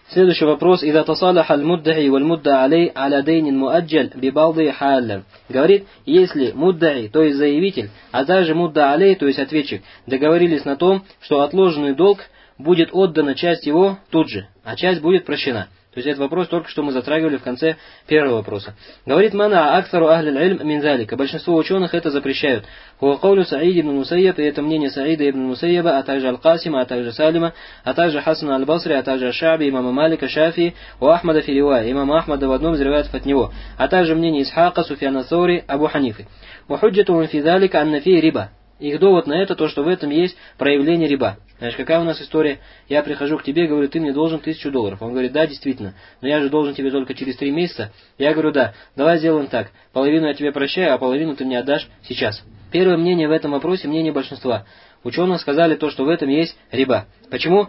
Следующий вопрос. «Ида тасалаха аль-муддаи валь-мудда алей аля дейнин муаджаль бибалды халля». Говорит, если муддаи, то есть заявитель, а также мудда алей, то есть ответчик, договорились на том, что отложенный долг будет отдана часть его тут же, а часть будет прощена. То есть этот вопрос только что мы затрагивали в конце первого вопроса. Говорит мана аксару ахлиль ильм мин залика. Большинство ученых это запрещают. Хуа каулю Саид ибн Мусайяб, и это мнение Саида ибн Мусайяба, а также Аль-Касима, а также Салима, а также Хасана Аль-Басри, а также Шаби, имама Малика, Шафи, у Ахмада фиривая, имама Ахмада в одном из риваятов от него, а также мнение Исхака, Суфьяна Саури, Абу Ханифы. Ва худжату фи залика анна фи риба. Их довод на это, то, что в этом есть проявление риба. Знаешь, какая у нас история? Я прихожу к тебе, говорю, ты мне должен $1000. Он говорит, да, действительно, но я же должен тебе только через 3 месяца. Я говорю, да, давай сделаем так. Половину я тебе прощаю, а половину ты мне отдашь сейчас. Первое мнение в этом вопросе, мнение большинства. Ученые сказали то, что в этом есть риба. Почему?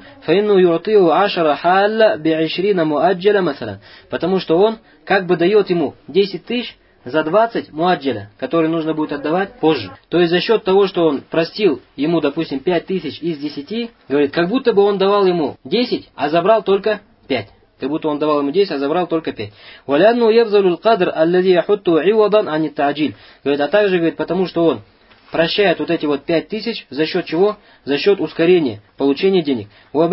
Потому что он как бы дает ему 10 тысяч за 20 муаджаля, который нужно будет отдавать позже. То есть за счет того, что он простил ему, допустим, 5000 из 10, говорит, как будто бы он давал ему 10, а забрал только 5. Как будто он давал ему 10, а забрал только 5. Говорит, а также, говорит, потому что он прощает вот эти вот 5000 за счет чего? За счет ускорения получения денег.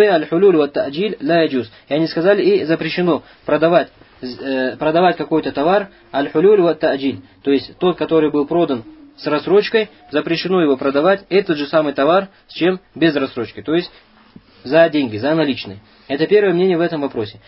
И они сказали, и запрещено продавать какой-то товар, аль-хулюль ва та'джиль, то есть тот, который был продан с рассрочкой, запрещено его продавать, этот же самый товар, с чем? Без рассрочки, то есть за деньги, за наличные. Это первое мнение в этом вопросе.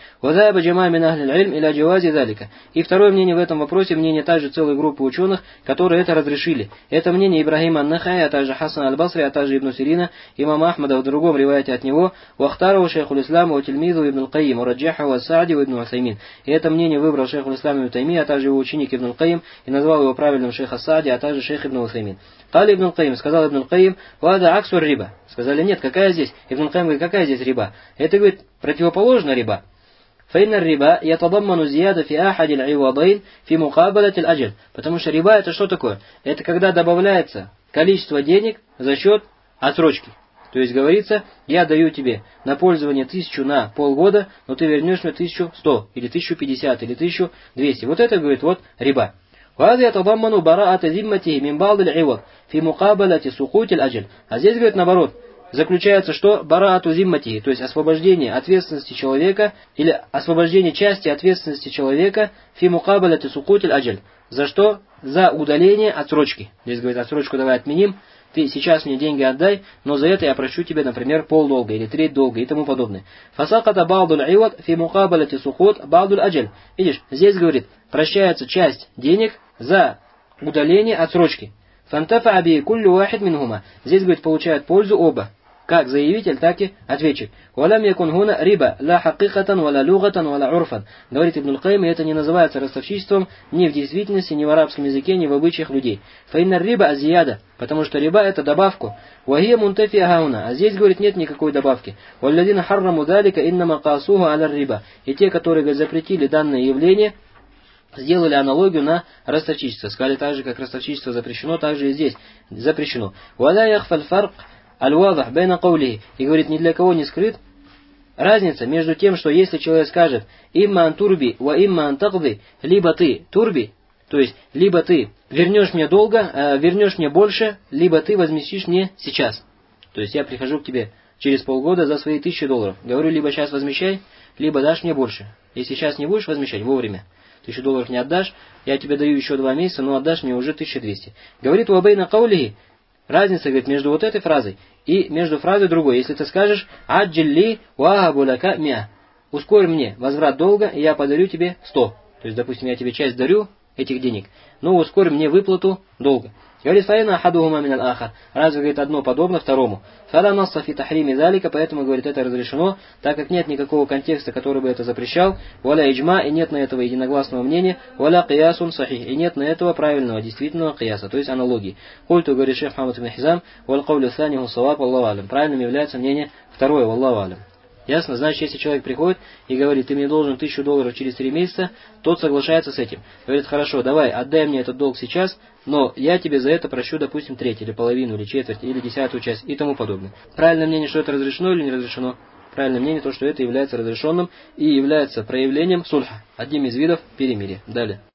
И второе мнение в этом вопросе, мнение также целой группы ученых, которые это разрешили. Это мнение Ибрахима ан-Нахая, а также Хасан аль-Басри, а также Ибн Сирина, имама Ахмада в другом риваяте от него, Вахтару шейхуль ислама ва тильмизу Ибн Аль-Каим, Ураджаха ва Саади ва Ибн Усаймин. И это мнение выбрал шейхуль ислам Ибн Тайми, а также его ученик Ибн Аль-Каим, и назвал его правильным шейх Саади, а также шейх Ибн Усаймин. Кали Ибн Аль-Каим, сказал Ибн Аль-Каим, вада аксур риба. Сказали, нет, какая здесь? Ибн Аль-Каим говорит, какая здесь риба? Это, говорит, противоположно риба. فإن الربا يتضمن زيادة في أحد العوضين في مقابلة الأجل. Потому что риба это что такое? Это когда добавляется количество денег за счет отсрочки. То есть говорится, я даю тебе на пользование 1000 на полгода, но ты вернешь мне 1100, или 1050, или 1200. Вот это, говорит, вот риба. وهذا يتضمن براءة ذمته من بعض العوض في مقابلة سقوط الأجل. А здесь, говорит, наоборот, заключается, что бараату зиммати, то есть освобождение ответственности человека, или освобождение части ответственности человека фи мукабаляти сукутиль аджаль. За что? За удаление отсрочки. Здесь, говорит, отсрочку давай отменим, ты сейчас мне деньги отдай, но за это я прощу тебе, например, полдолга или треть долга и тому подобное. Фасаката ба'дуль айвад фи мукабаляти сукут ба'дуль аджаль. Видишь, здесь, говорит, прощается часть денег за удаление отсрочки. Фантафа аби куллю вахид минхума. Здесь, говорит, получают пользу оба. Как заявитель, так и ответчик. «Валям якун хуна риба, ла хакикатан, вала люгатан, вала урфан». Говорит Ибн Аль-Каим, и это не называется ростовщичеством ни в действительности, ни в арабском языке, ни в обычаях людей. «Фаинна риба азияда», потому что риба это добавку. «Вахия мунтафи ахауна», а здесь, говорит, нет никакой добавки. «Валладина харраму далика иннама касуху аля риба». И те, которые, говорит, запретили данное явление, сделали аналогию на ростовщичество. Сказали так же, как ростовщичество запрещено, так же и здесь запрещено. «Валя яхфаль фарк аль-вадах бейна каулихи». И говорит, ни для кого не скрыт разница между тем, что если человек скажет «имма ан турби ва имма ан тaqdi», либо ты турби, то есть либо ты вернешь мне долго, вернешь мне больше, либо ты возместишь мне сейчас. То есть я прихожу к тебе через полгода за свои $1000. Говорю, либо сейчас возмещай, либо дашь мне больше. Если сейчас не будешь возмещать вовремя, $1000 не отдашь, я тебе даю еще 2 месяца, но отдашь мне уже 1200. Говорит, «ва бейна каулихи». Разница, говорит, между вот этой фразой и между фразой другой. Если ты скажешь «Аджилли вахабу лака миа», ускорь мне возврат долга, и я подарю тебе 100. То есть, допустим, я тебе часть дарю этих денег, но ускорь мне выплату долга. Говорит, фаина ахадухума миналь ахар. Разве, говорит, одно подобно второму? Фала насса фи тахрими залика, поэтому, говорит, это разрешено, так как нет никакого контекста, который бы это запрещал. Валя иджма, и нет на этого единогласного мнения. Валя киясун сахих, и нет на этого правильного, действительного кияса, то есть аналогии. Культу, говорит шейх Мухаммад ибн Хизам, валь каулю саниху саваб, аллаху алям. Правильным является мнение второе, аллаху алям. Ясно? Значит, если человек приходит и говорит, ты мне должен $1000 через 3 месяца, тот соглашается с этим. Говорит, хорошо, давай, отдай мне этот долг сейчас, но я тебе за это прощу, допустим, треть, или половину, или четверть, или 10-ю часть, и тому подобное. Правильное мнение, что это разрешено или не разрешено? правильное мнение, то, что это является разрешенным и является проявлением сульха, одним из видов перемирия. Далее.